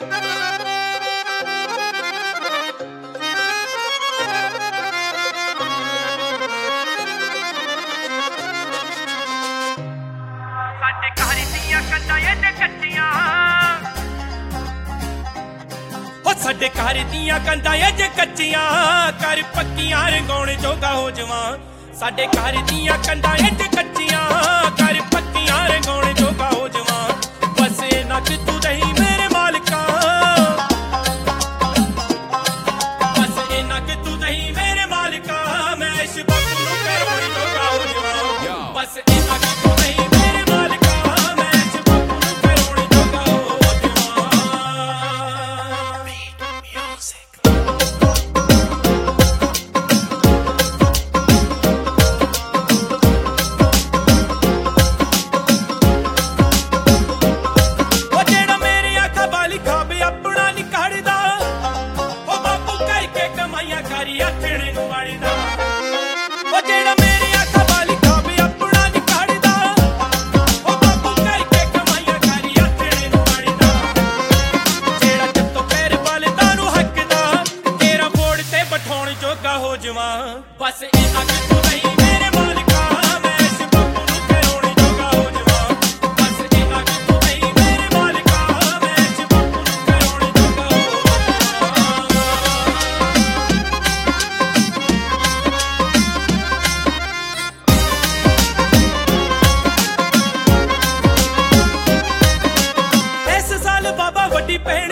साडे घर दियां कंधां जे कच्चियां कर पक्कियां रंगाउण जोगा हो जावां। साडे घर दियां कंधां जे कच्चियां कर पक्कियां रंगाउण जोगा हो जावां। बस इन्ना क तू रही मेरे मालिका, बस इन्ना क तू रही मेरे मालिका, मैं इस बापू नूं करवाउण जोगा हो जावां। बस इन्ना क तू रही मेरे मालिका, मैं इस बापू नूं करवाउण जोगा हो बस इन्ना क तू रही मेरे मालिका, मैं इस बापू नूं करवाउण जोगा हो जावां। बस इन्ना क तू रही मेरे मालिका, मैं इस बापू नूं करवाउण जोगा हो जावां। इस साल बाबा वड्डी भैण